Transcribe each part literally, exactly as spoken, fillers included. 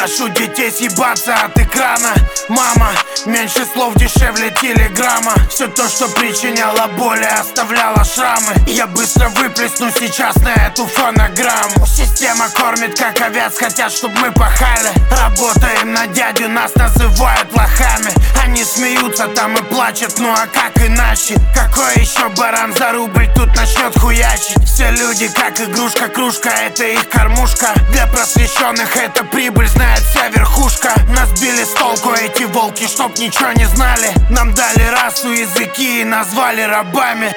Прошу детей съебаться от экрана. Мама, меньше слов, дешевле телеграмма. Все то, что причиняло боль и оставляло шрамы, я быстро выплесну сейчас на эту фонограмму. Система кормит как овец, хотят, чтоб мы пахали. Работаем на дядю, нас называют лохами. Они смеются там и плачут, ну а как иначе? Какой еще баран за рубль тут начнет хуячить? Все люди как игрушка, кружка, это их кормушка. Для просвещенных это прибыль, знает вся верхушка. Нас били с толку эти волки, чтоб ничего не знали. Нам дали расу, языки и назвали рабами.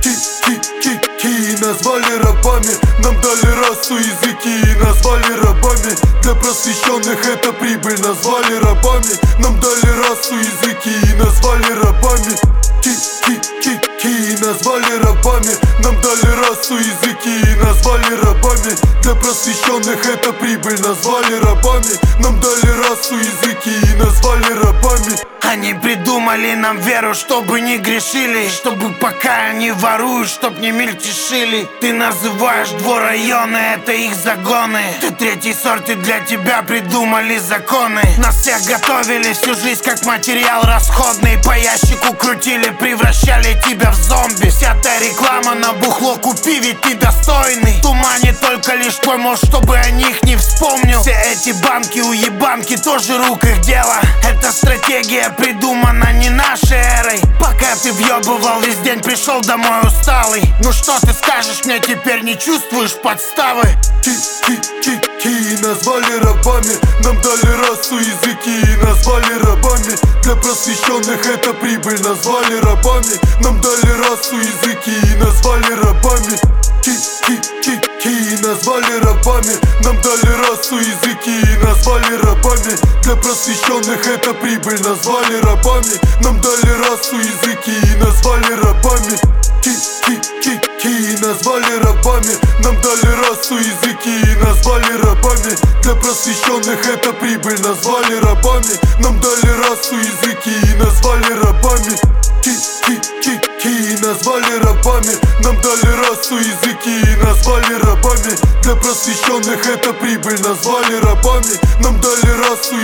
Ки-ки-ки-ки, назвали рабами. Нам дали расу, языки и назвали рабами. Для просвещенных это прибыль, назвали рабами. Нам дали расу, языки и назвали рабами. Ки-ки-ки-ки, назвали рабами. Нам дали расу, языки и назвали рабами. Для просвещенных это прибыль, назвали рабами. Нам дали расу, языки и назвали рабами. Они придумали нам веру, чтобы не грешили, чтобы пока они воруют, чтоб не мельтешили. Ты называешь двор района, это их загоны. Ты третий сорт, и для тебя придумали законы. Нас всех готовили всю жизнь как материал расходный. По ящику крутили, превращали тебя в зомби. Вся та реклама на бухло, купи, ведь ты достойный. Туманит только лишь твой мозг, чтобы о них не вспомнил. Все эти банки, уебанки, тоже рук их дело. Это стратегия придумана не нашей эрой. Пока ты въебывал весь день, пришел домой усталый. Ну что ты скажешь мне теперь, не чувствуешь подставы? Ки-ки-ки-ки, назвали рабами. Нам дали расу, языки и назвали рабами. Для просвещенных это прибыль, назвали рабами. Нам дали расу, языки и назвали рабами. Ки-ки-ки-ки, назвали рабами. Нам дали расу, языки и назвали рабами. Для просвещенных это прибыль, назвали рабами. Нам дали расу, языки и назвали рабами. Ки-ки-ки-ки, назвали рабами. Нам дали расу, языки и назвали рабами. Для просвещенных это прибыль, назвали рабами. Нам дали расу, языки и назвали рабами. Ки-ки-ки-ки, назвали рабами. Нам дали расу, языки и назвали рабами. Для просвещенных это прибыль, назвали рабами. Нам дали расу,